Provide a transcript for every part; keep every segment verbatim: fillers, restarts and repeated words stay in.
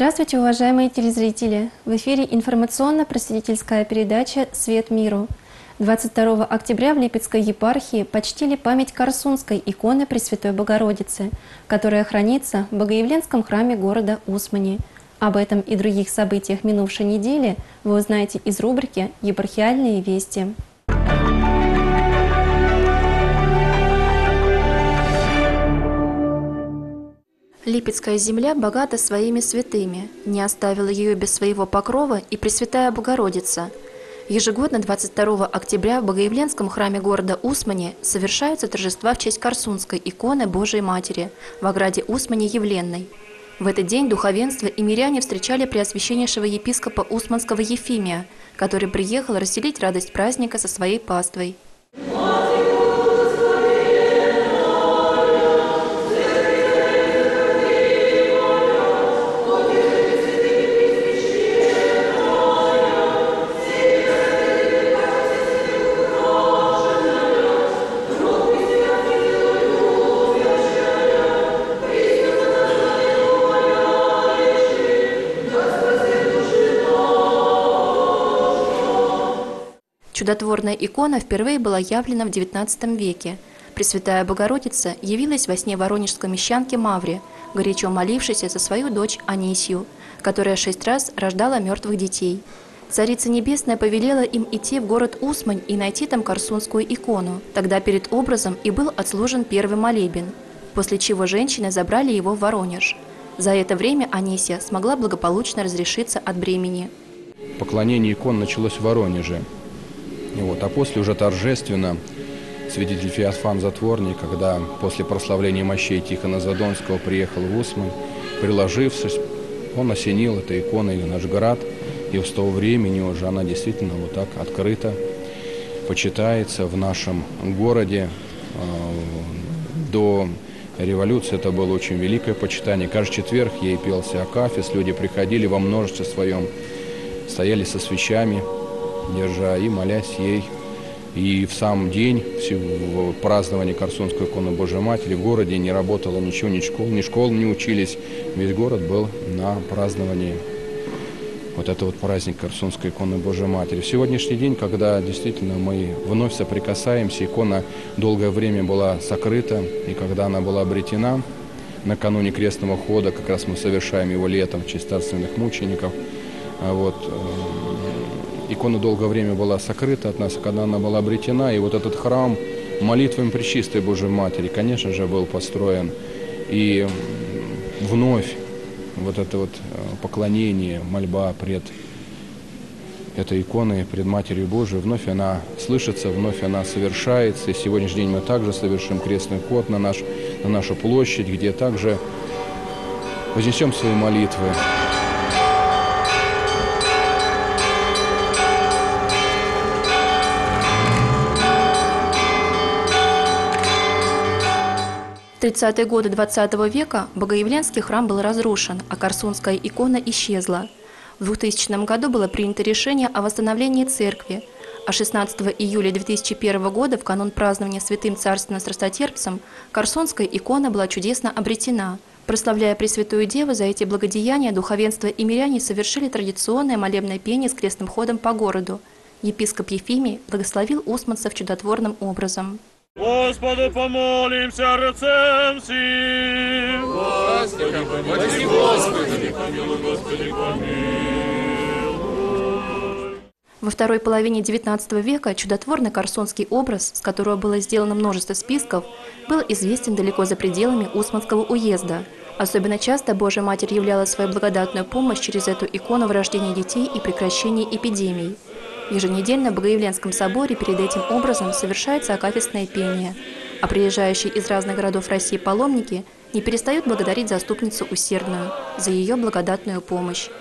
Здравствуйте, уважаемые телезрители! В эфире информационно-просветительская передача «Свет миру». двадцать второго октября в Липецкой епархии почтили память Корсунской иконы Пресвятой Богородицы, которая хранится в Богоявленском храме города Усмани. Об этом и других событиях минувшей недели вы узнаете из рубрики «Епархиальные вести». Липецкая земля богата своими святыми, не оставила ее без своего покрова и Пресвятая Богородица. Ежегодно двадцать второго октября в Богоявленском храме города Усмани совершаются торжества в честь Корсунской иконы Божией Матери в ограде Усмани-Явленной. В этот день духовенство и миряне встречали преосвященнейшего епископа Усманского Ефимия, который приехал разделить радость праздника со своей паствой. Чудотворная икона впервые была явлена в девятнадцатом веке. Пресвятая Богородица явилась во сне воронежской мещанке Мавре, горячо молившейся за свою дочь Анисью, которая шесть раз рождала мертвых детей. Царица Небесная повелела им идти в город Усмань и найти там Корсунскую икону. Тогда перед образом и был отслужен первый молебен, после чего женщины забрали его в Воронеж. За это время Анисья смогла благополучно разрешиться от бремени. Поклонение икон началось в Воронеже. Вот. А после уже торжественно святитель Феофан Затворник, когда после прославления мощей Тихона Задонского приехал в Усмань, приложившись, он осенил этой иконой наш град, и с того времени уже она действительно вот так открыто почитается в нашем городе. До революции это было очень великое почитание. Каждый четверг ей пелся акафист, люди приходили во множестве своем, стояли со свечами, держа и молясь ей. И в сам день в праздновании Корсунской иконы Божией Матери в городе не работало ничего, ни школ, ни школ не учились. Весь город был на праздновании вот это вот праздник Корсунской иконы Божией Матери. В сегодняшний день, когда действительно мы вновь соприкасаемся, икона долгое время была сокрыта, и когда она была обретена, накануне крестного хода, как раз мы совершаем его летом в честь царственных мучеников, вот, икона долгое время была сокрыта от нас, когда она была обретена, и вот этот храм молитвами Пречистой Божией Матери, конечно же, был построен. И вновь вот это вот поклонение, мольба пред этой иконой, пред Матерью Божией, вновь она слышится, вновь она совершается. И сегодняшний день мы также совершим крестный ход на, наш, на нашу площадь, где также вознесем свои молитвы. В тридцатые годы двадцатого века Богоявленский храм был разрушен, а Корсунская икона исчезла. В двухтысячном году было принято решение о восстановлении церкви, а шестнадцатого июля две тысячи первого года, в канун празднования святым царственно-страстотерпцем, Корсунская икона была чудесно обретена. Прославляя Пресвятую Деву, за эти благодеяния духовенство и миряне совершили традиционное молебное пение с крестным ходом по городу. Епископ Ефимий благословил усманцев чудотворным образом. Господу помолимся рыцем сим. Господи, помилуй, Господи, помилуй, Господи, помилуй. Во второй половине девятнадцатого века чудотворный корсунский образ, с которого было сделано множество списков, был известен далеко за пределами Усманского уезда. Особенно часто Божья Матерь являла свою благодатную помощь через эту икону в рождении детей и прекращении эпидемий. Еженедельно в Богоявленском соборе перед этим образом совершается акафистное пение, а приезжающие из разных городов России паломники не перестают благодарить заступницу усердную за ее благодатную помощь.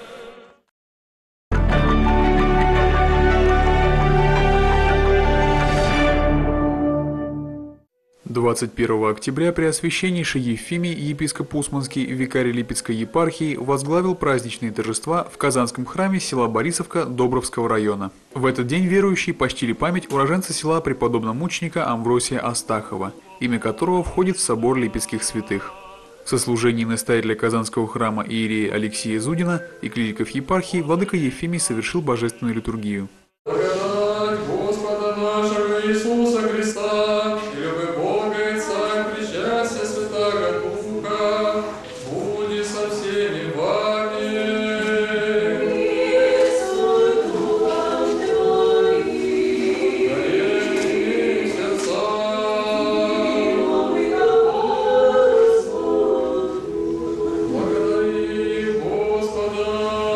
двадцать первого октября Преосвященнейший Ефимий, епископ Усманский, викарий Липецкой епархии, возглавил праздничные торжества в Казанском храме села Борисовка Добровского района. В этот день верующие почтили память уроженца села преподобного мученика Амвросия Астахова, имя которого входит в собор Липецких святых. В сослужении настоятеля Казанского храма иерея Алексея Зудина и клириков епархии владыка Ефимий совершил божественную литургию. Благодать Господа нашего Иисуса Христа, и любовь Бога и Отца, и причастие Святаго Духа, будет со всеми вами. И с Духом Твоим. Горим сердца. Благодари Господа.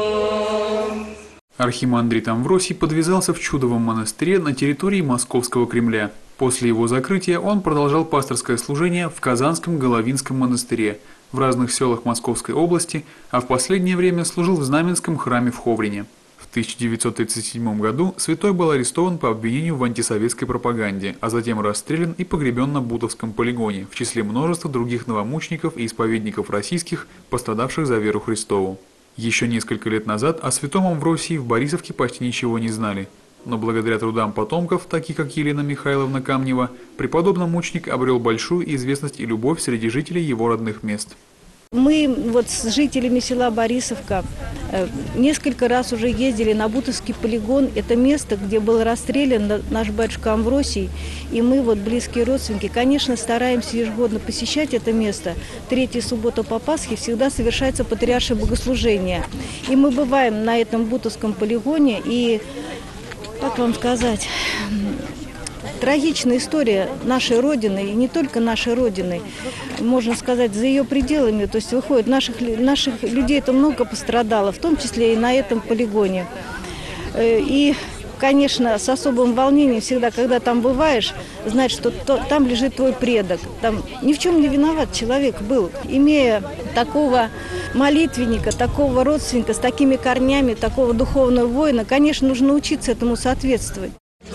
Архимандрит Амвросий подвязался в Чудовом монастыре на территории Московского Кремля. После его закрытия он продолжал пасторское служение в Казанском Головинском монастыре, в разных селах Московской области, а в последнее время служил в Знаменском храме в Ховрине. В тысяча девятьсот тридцать седьмом году святой был арестован по обвинению в антисоветской пропаганде, а затем расстрелян и погребен на Бутовском полигоне в числе множества других новомучеников и исповедников российских, пострадавших за веру Христову. Еще несколько лет назад о святом Амвросии в Борисовке почти ничего не знали, но благодаря трудам потомков, таких как Елена Михайловна Камнева, преподобный мученик обрел большую известность и любовь среди жителей его родных мест. Мы вот с жителями села Борисовка несколько раз уже ездили на Бутовский полигон. Это место, где был расстрелян наш батюшка Амвросий. И мы, вот близкие родственники, конечно, стараемся ежегодно посещать это место. Третья суббота по Пасхе всегда совершается патриаршее богослужение. И мы бываем на этом Бутовском полигоне. И, как вам сказать, трагичная история нашей Родины, и не только нашей Родины, можно сказать, за ее пределами. То есть выходит, наших, наших людей это много пострадало, в том числе и на этом полигоне. И, конечно, с особым волнением всегда, когда там бываешь, знать, что то, там лежит твой предок. Там ни в чем не виноват человек был. Имея такого молитвенника, такого родственника, с такими корнями, такого духовного воина, конечно, нужно учиться этому соответствовать.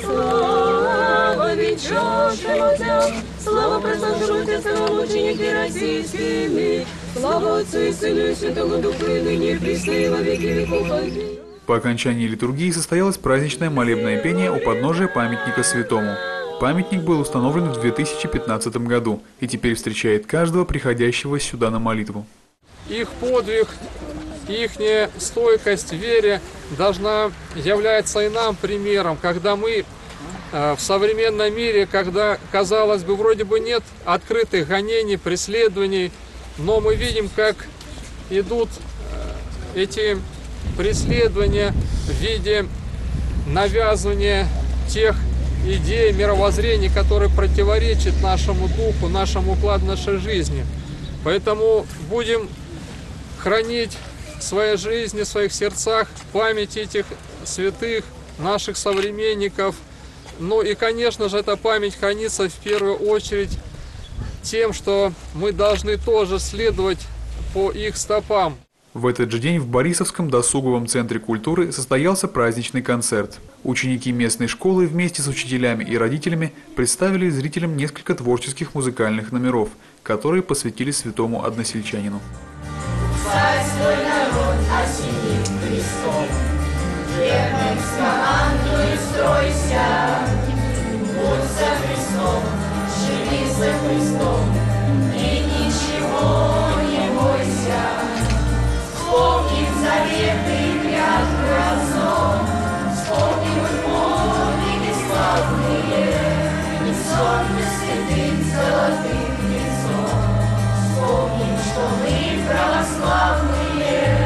Слава Пресвященной Мученики российскими, слава Отцу и Сыну и Святому Духу, и ныне и присно и во веки веков. Аминь. По окончании литургии состоялось праздничное молебное пение у подножия памятника святому. Памятник был установлен в две тысячи пятнадцатом году и теперь встречает каждого приходящего сюда на молитву. Их подвиг, их стойкость в вере должна являться и нам примером, когда мы в современном мире, когда, казалось бы, вроде бы нет открытых гонений, преследований, но мы видим, как идут эти преследования в виде навязывания тех идей, мировоззрений, которые противоречат нашему духу, нашему укладу нашей жизни. Поэтому будем хранить в своей жизни, в своих сердцах память этих святых, наших современников. Ну и, конечно же, эта память хранится в первую очередь тем, что мы должны тоже следовать по их стопам. В этот же день в Борисовском досуговом центре культуры состоялся праздничный концерт. Ученики местной школы вместе с учителями и родителями представили зрителям несколько творческих музыкальных номеров, которые посвятили святому односельчанину. Царь свой народ осенит Христом, верным с командою стройся, будь за Христом, живи за Христом, и ничего не бойся. Вспомним заветы и клятвы разом, вспомним подвиги славные, несем святым золотым лицом. Вспомним, что мы православные,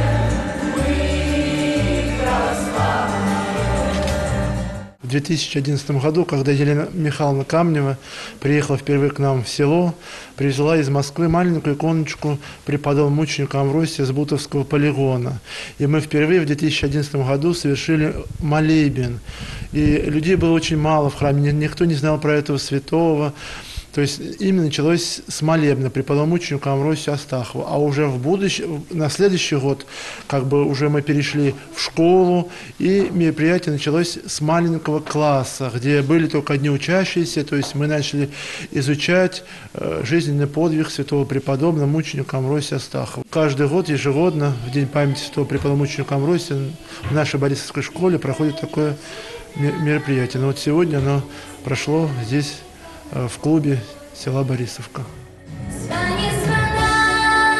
мы православные. В две тысячи одиннадцатом году, когда Елена Михайловна Камнева приехала впервые к нам в село, привезла из Москвы маленькую иконочку преподобного мученика Амвросия с Бутовского полигона. И мы впервые в две тысячи одиннадцатом году совершили молебен. И людей было очень мало в храме, никто не знал про этого святого. То есть именно началось с молебна преподобного мученика Амвросия Астахова. А уже в будущем, на следующий год, как бы уже мы перешли в школу, и мероприятие началось с маленького класса, где были только одни учащиеся, то есть мы начали изучать э, жизненный подвиг святого преподобного мученика Амвросия Астахова. Каждый год, ежегодно, в день памяти святого преподобного мученика Амвросия в нашей Борисовской школе проходит такое мероприятие. Но вот сегодня оно прошло здесь, в клубе села Борисовка. Звони, звона,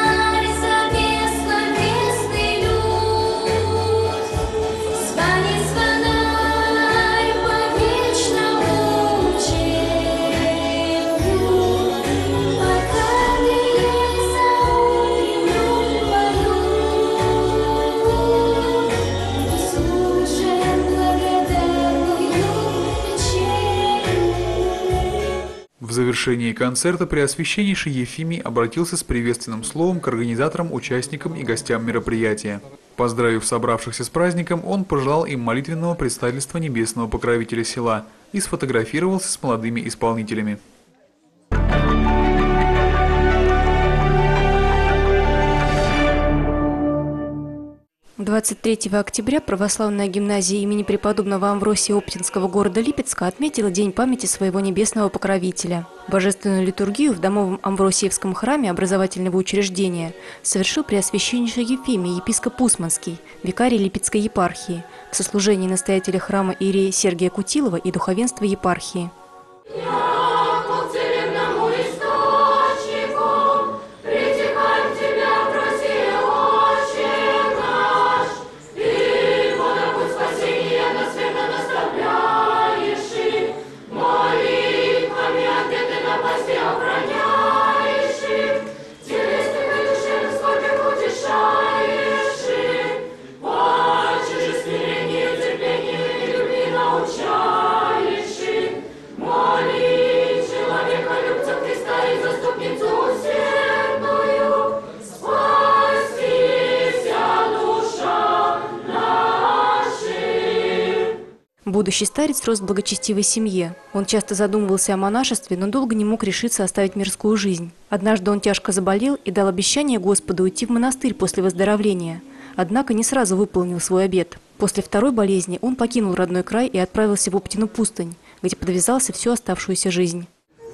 В завершении концерта Преосвященнейший Ефимий обратился с приветственным словом к организаторам, участникам и гостям мероприятия. Поздравив собравшихся с праздником, он пожелал им молитвенного предстательства небесного покровителя села и сфотографировался с молодыми исполнителями. двадцать третьего октября православная гимназия имени преподобного Амвросия Оптинского города Липецка отметила День памяти своего небесного покровителя. Божественную литургию в домовом Амвросиевском храме образовательного учреждения совершил Преосвященнейший Ефимий, епископ Усманский, викарий Липецкой епархии, в сослужении настоятеля храма иерея Сергия Кутилова и духовенства епархии. Будущий старец рос в благочестивой семье. Он часто задумывался о монашестве, но долго не мог решиться оставить мирскую жизнь. Однажды он тяжко заболел и дал обещание Господу уйти в монастырь после выздоровления. Однако не сразу выполнил свой обет. После второй болезни он покинул родной край и отправился в Оптину пустынь, где подвязался всю оставшуюся жизнь.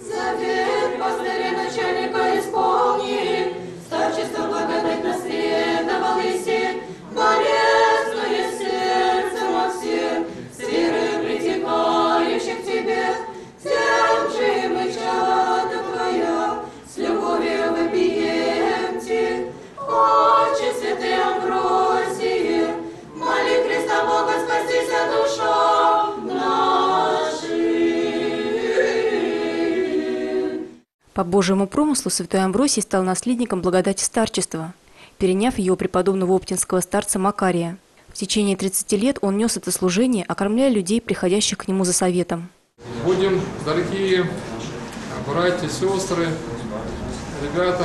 По Божьему промыслу святой Амвросий стал наследником благодати старчества, переняв ее у преподобного оптинского старца Макария. В течение тридцати лет он нес это служение, окормляя людей, приходящих к нему за советом. Будем, дорогие братья, сестры, ребята,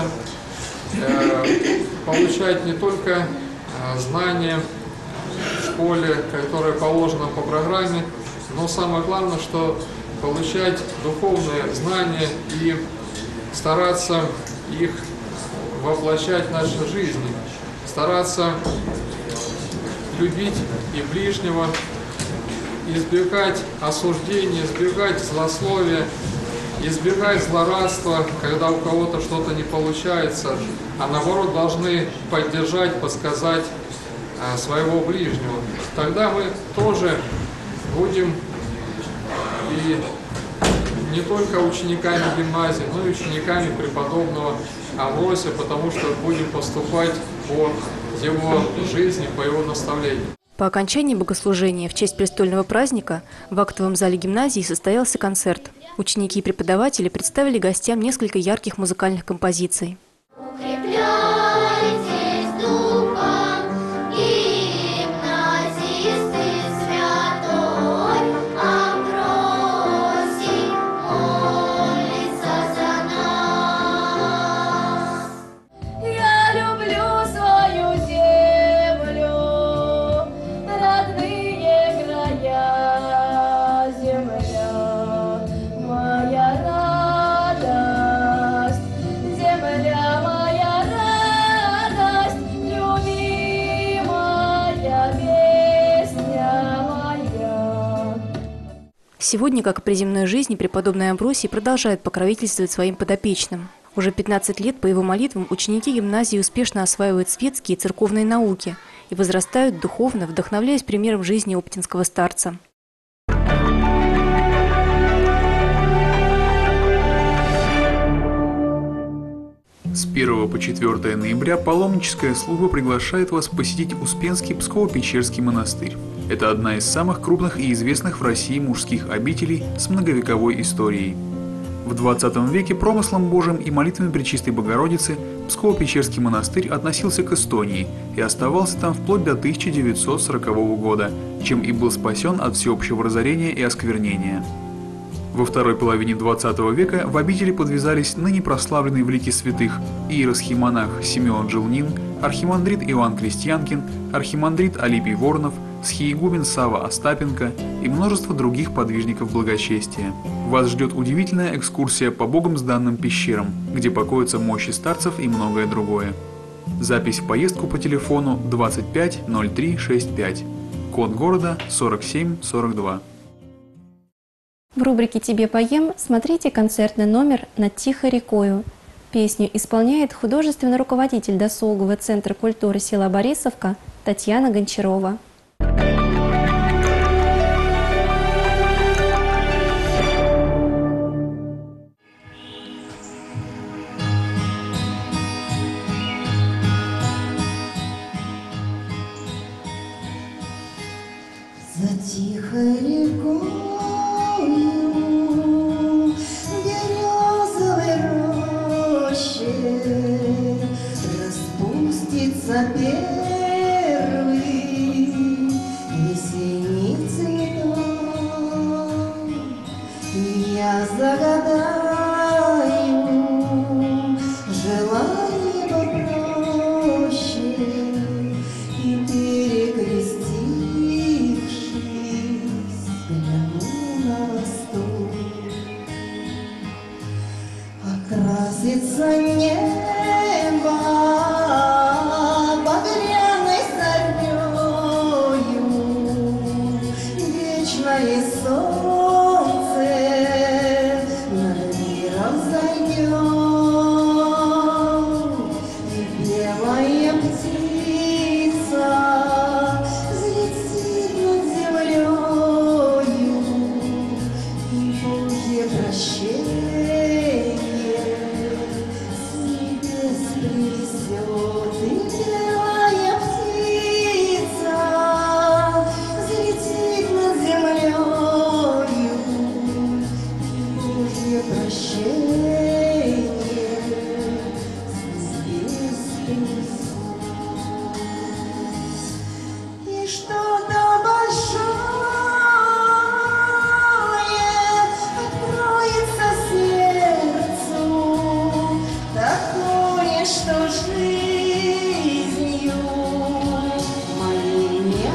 получать не только знания в школе, которые положено по программе, но самое главное, что получать духовные знания и стараться их воплощать в нашей жизни, стараться любить и ближнего, избегать осуждения, избегать злословия, избегать злорадства, когда у кого-то что-то не получается, а наоборот должны поддержать, подсказать своего ближнего. Тогда мы тоже будем и не только учениками гимназии, но и учениками преподобного Амвросия, потому что будем поступать по его жизни, по его наставлению. По окончании богослужения в честь престольного праздника в актовом зале гимназии состоялся концерт. Ученики и преподаватели представили гостям несколько ярких музыкальных композиций. Сегодня, как и при земной жизни, преподобный Амвросий продолжает покровительствовать своим подопечным. Уже пятнадцать лет по его молитвам ученики гимназии успешно осваивают светские и церковные науки и возрастают духовно, вдохновляясь примером жизни оптинского старца. С первого по четвёртое ноября паломническая служба приглашает вас посетить Успенский Псково-Печерский монастырь. Это одна из самых крупных и известных в России мужских обителей с многовековой историей. В двадцатом веке промыслом Божьим и молитвами Пречистой Богородицы Псково-Печерский монастырь относился к Эстонии и оставался там вплоть до тысяча девятьсот сорокового года, чем и был спасен от всеобщего разорения и осквернения. Во второй половине двадцатого века в обители подвязались ныне прославленный в лике святых иеросхимонах Симеон Желнин, архимандрит Иоанн Крестьянкин, архимандрит Алипий Воронов, схиегумен Сава Остапенко и множество других подвижников благочестия. Вас ждет удивительная экскурсия по богом сданным пещерам, где покоятся мощи старцев и многое другое. Запись в поездку по телефону двадцать пять ноль три шестьдесят пять. Код города сорок семь сорок два. В рубрике «Тебе поем» смотрите концертный номер «Над тихой рекою». Песню исполняет художественный руководитель досугового центра культуры села Борисовка Татьяна Гончарова. За тихой рекою березовой рощи распустится первый весенний цветок, и я загадаю желание попроще и перекрестившись гляну на восток. Окрасится небо багряной зарёю, вечное солнце над миром зайдет, и белая птица взлетит над землею, и Божье прощение с небес принесет, и белая птица взлетит над землею, и Божье прощение с небес принесет. И что-то большое откроется сердцу, такое, что жизнью моей не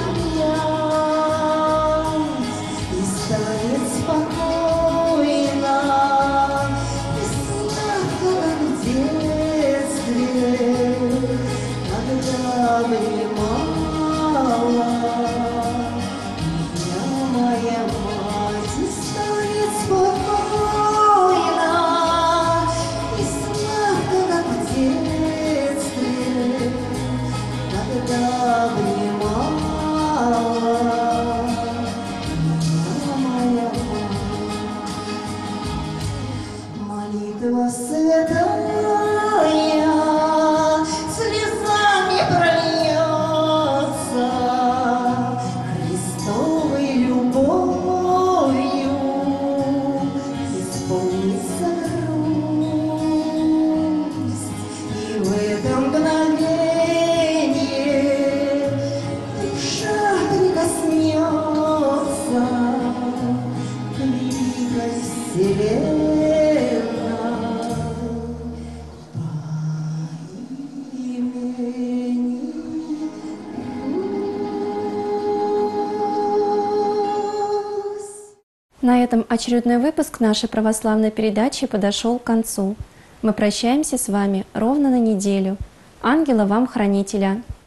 объять, и станет спокойно и сладко, как в детстве, когда обнимала меня моя мать, и станет спокойно и сладко, как в детстве, когда обнимала меня моя мать. Молитва святая слезами прольется, Христовой любовью исполнится грусть, и в это мгновение душа прикоснется к великой вселенной по имени Русь. На этом очередной выпуск нашей православной передачи подошел к концу. Мы прощаемся с вами ровно на неделю. Ангела вам хранителя!